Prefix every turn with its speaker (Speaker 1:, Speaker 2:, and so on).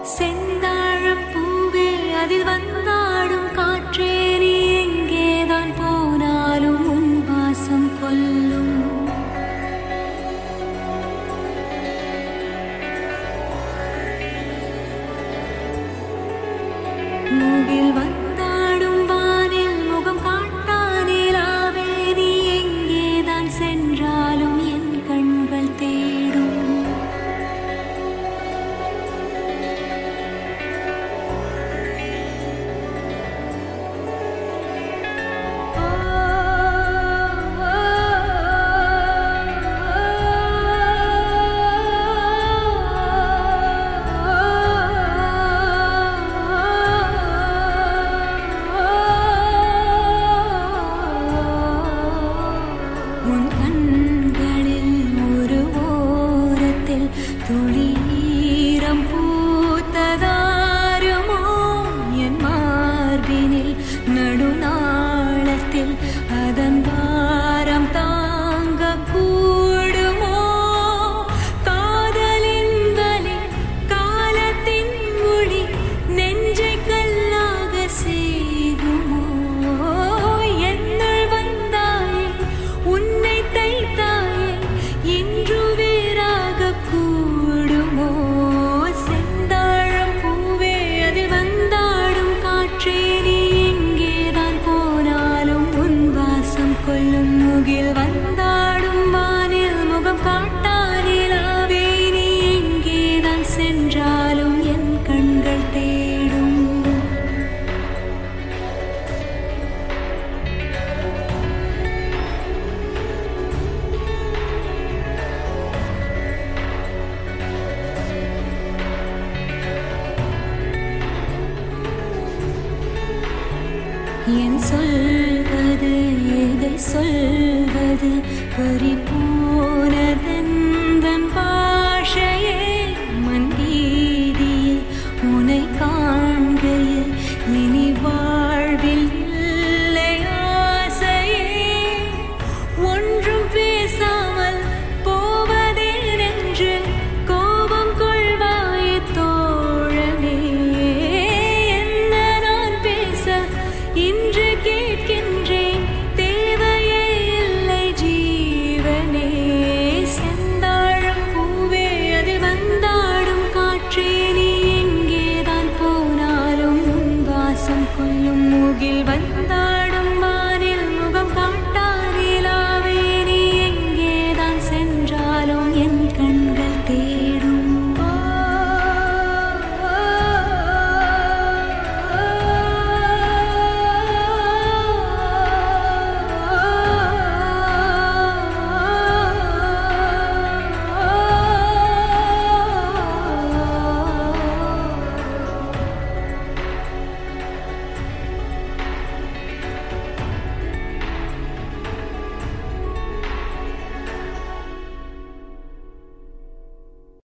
Speaker 1: செந்தாழம் பூவே அதில் வந்தாடும் காற்றே நீ எங்கேதான் போனாலும் உன் வாசம் கொல்லும். முகில் வந்தாடும் வானில் முகம் காட்டானிலாவே நீ எங்கேதான் சென்றாலும் என் கண்கள் தேடும். உன் கண்களில் ஒரு ஓரத்தில் துளீரம் பூத்ததாருமோ, என் மார்பினில் நடுநாளத்தில் அதன் பாரம் தாங்க கூடுமோ. காதலின் வலி காலத்தின் மொழி நெஞ்சை கல்லாக செய்குமோ. என்னுள் வந்தாயே உன்னை தைத்தாயே இன்று வேறாக கூடுமோ. செந்தாழம் பூவே அதில் வந்தாடும் காற்றே நீ எங்கேதான் போனாலும் உன் வாசம் கொல்லும். முகில் வந்தாடும் வானில் முகம் காட்டானிலாவே நீ எங்கேதான் சென்றாலும் என் கண்கள் தேடும். என் சொல்வது எதை சொல்வது பறிபோனதன்